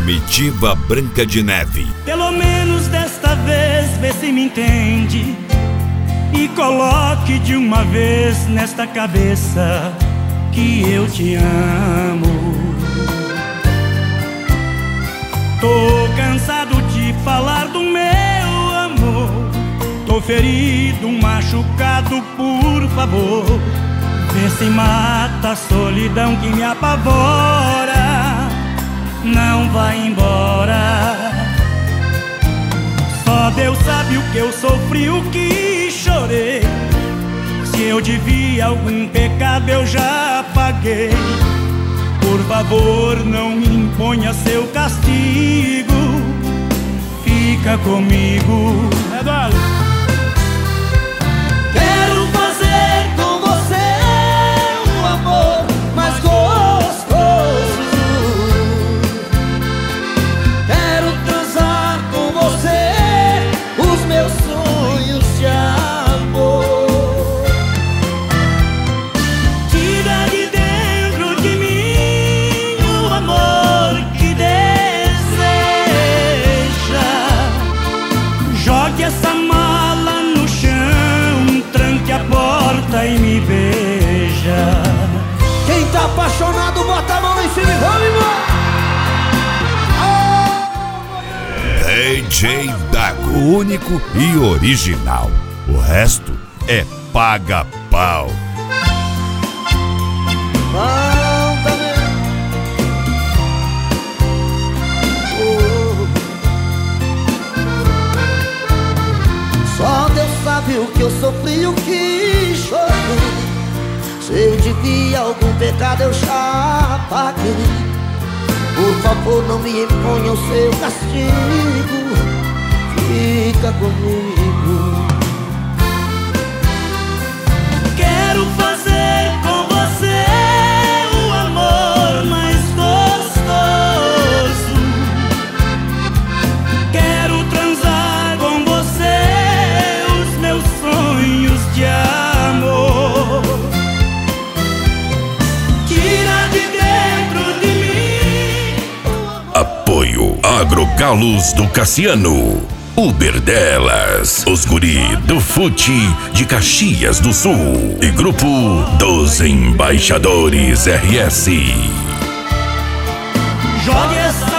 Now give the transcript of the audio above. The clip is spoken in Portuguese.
Comitiva Branca de Neve. Pelo menos desta vez vê se me entende e coloque de uma vez nesta cabeça que eu te amo. Tô cansado de falar do meu amor, tô ferido, machucado, por favor, vê se mata a solidão que me apavora. Não vai embora. Só Deus sabe o que eu sofri, o que chorei. Se eu devia algum pecado eu já paguei. Por favor, não me imponha seu castigo. Fica comigo. Eduardo. Quero fazer com você um amor mais gostoso. Quero transar com você os meus sonhos de amor. Tira de dentro de mim o amor que deseja. Jogue essa mala no chão, tranque a porta e me beija. Quem tá apaixonado bota a mão em cima e vamos embora. DJ Dago, o único e original. O resto é paga-pau. Só Deus sabe o que eu sofri, o que chorei. Se eu devia algum pecado eu já paguei. Por favor, não me imponha o seu castigo. Fica comigo. Quero fazer com você o amor mais gostoso. Quero transar com você os meus sonhos de amor. Tira de dentro de mim. Apoio Agrocalos do Cassiano, Uber Delas, os guri do Fute de Caxias do Sul e Grupo dos Embaixadores RS. Jogue essa